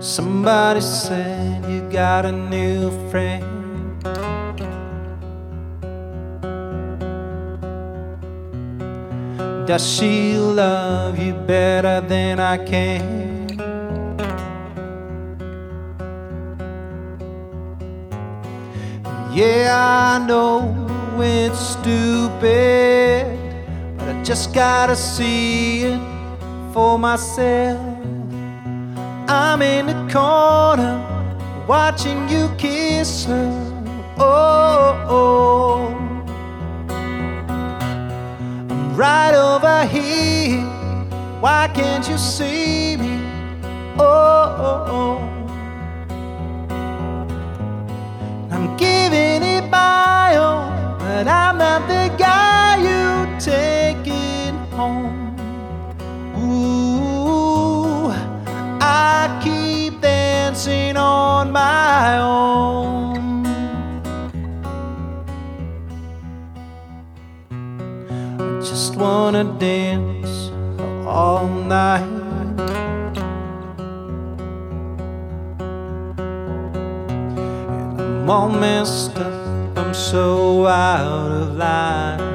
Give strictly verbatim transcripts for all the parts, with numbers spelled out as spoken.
Somebody said you got a new friend. Does she love you better than I can? Yeah, I know it's stupid, but I just gotta see it for myself. I'm in the corner watching you kiss her. Oh, oh. I'm right over here. Why can't you see me? Oh, oh, oh. I'm giving it my all, but I'm not the guy you taking home. Ooh, I keep dancing on my own. I just wanna dance all night. And I'm all messed up, I'm so out of line.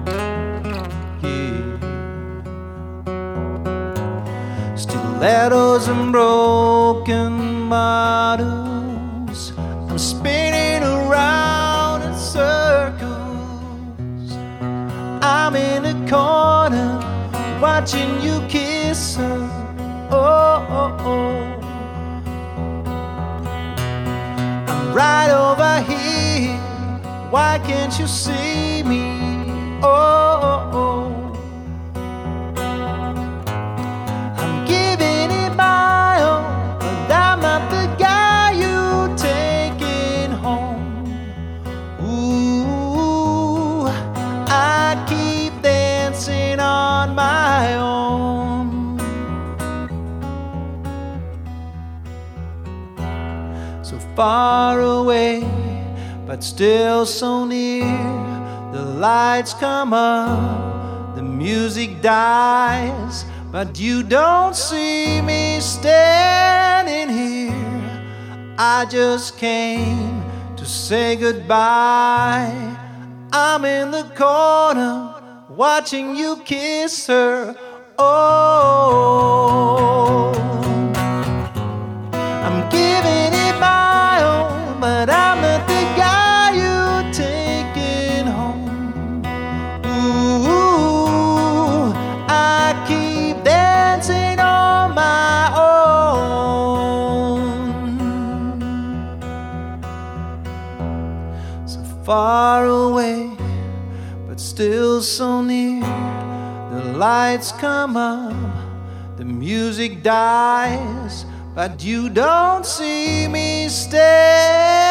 Stilettos and broken bottles, I'm spinning around in circles. I'm in a corner watching you kiss her. Oh, oh, oh. I'm right over here. Why can't you see me? Oh, oh, oh. On my own. So far away, but still so near. The lights come up, the music dies, but you don't see me standing here. I just came to say goodbye. I'm in the corner watching you kiss her. Oh, I'm giving it my all, but I'm not the guy you taking home. Ooh, I keep dancing on my own. So far away, but still so near. The lights come up, the music dies, but you don't see me stay.